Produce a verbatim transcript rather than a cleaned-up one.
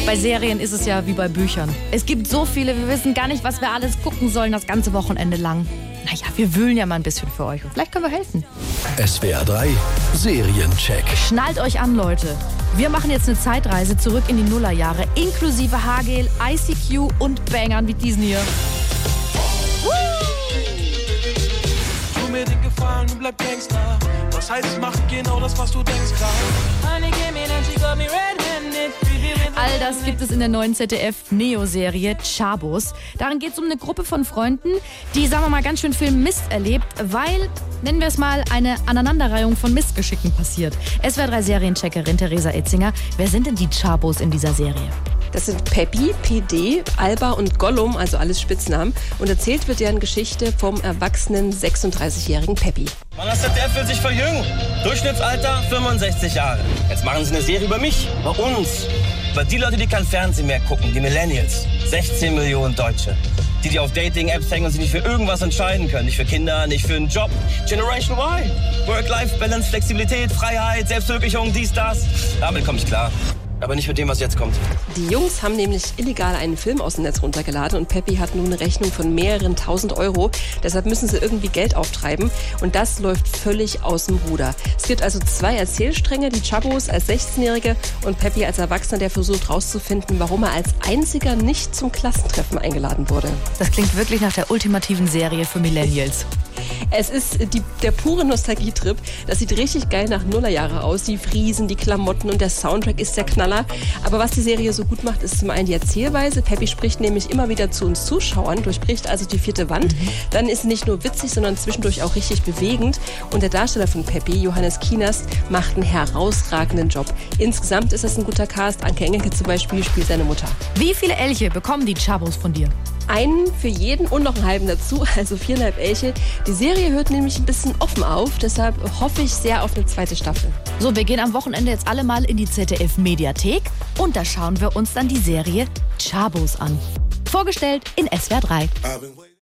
Bei Serien ist es ja wie bei Büchern. Es gibt so viele, wir wissen gar nicht, was wir alles gucken sollen das ganze Wochenende lang. Naja, wir wühlen ja mal ein bisschen für euch und vielleicht können wir helfen. S W R drei Seriencheck. Schnallt euch an, Leute. Wir machen jetzt eine Zeitreise zurück in die Nullerjahre, inklusive Haargel, I C Q und Bangern wie diesen hier. Tu mir den Gefallen und bleib Gangster. Das heißt, ich mach genau das, was du denkst, klar. All das gibt es in der neuen Z D F-Neo-Serie Chabos. Darin geht es um eine Gruppe von Freunden, die, sagen wir mal, ganz schön viel Mist erlebt, weil, nennen wir es mal, eine Aneinanderreihung von Missgeschicken passiert. S W R drei Seriencheckerin Theresa Itzinger, wer sind denn die Chabos in dieser Serie? Das sind Peppi, P D, Alba und Gollum, also alles Spitznamen. Und erzählt wird deren Geschichte vom erwachsenen sechsunddreißigjährigen Peppi. Man, das der will sich verjüngen. Durchschnittsalter fünfundsechzig Jahre. Jetzt machen sie eine Serie über mich, über uns. Über die Leute, die kein Fernsehen mehr gucken, die Millennials. sechzehn Millionen Deutsche. Die, die auf Dating-Apps hängen und sich nicht für irgendwas entscheiden können. Nicht für Kinder, nicht für einen Job. Generation Y. Work-Life-Balance, Flexibilität, Freiheit, Selbstverwirklichung, dies, das. Damit komme ich klar. Aber nicht mit dem, was jetzt kommt. Die Jungs haben nämlich illegal einen Film aus dem Netz runtergeladen und Peppi hat nun eine Rechnung von mehreren tausend Euro. Deshalb müssen sie irgendwie Geld auftreiben und das läuft völlig aus dem Ruder. Es gibt also zwei Erzählstränge, die Chabos als sechzehnjährige und Peppi als Erwachsener, der versucht rauszufinden, warum er als einziger nicht zum Klassentreffen eingeladen wurde. Das klingt wirklich nach der ultimativen Serie für Millennials. Es ist die, der pure Nostalgietrip. Das sieht richtig geil nach Nullerjahre aus. Die Friesen, die Klamotten und der Soundtrack ist der Knaller. Aber was die Serie so gut macht, ist zum einen die Erzählweise. Peppi spricht nämlich immer wieder zu uns Zuschauern, durchbricht also die vierte Wand. Mhm. Dann ist sie nicht nur witzig, sondern zwischendurch auch richtig bewegend. Und der Darsteller von Peppi, Johannes Kienast, macht einen herausragenden Job. Insgesamt ist das ein guter Cast. Anke Engelke zum Beispiel spielt seine Mutter. Wie viele Elche bekommen die Chabos von dir? Einen für jeden und noch einen halben dazu, also viereinhalb Elche. Die Serie hört nämlich ein bisschen offen auf, deshalb hoffe ich sehr auf eine zweite Staffel. So, wir gehen am Wochenende jetzt alle mal in die Z D F-Mediathek und da schauen wir uns dann die Serie Chabos an. Vorgestellt in S W R drei.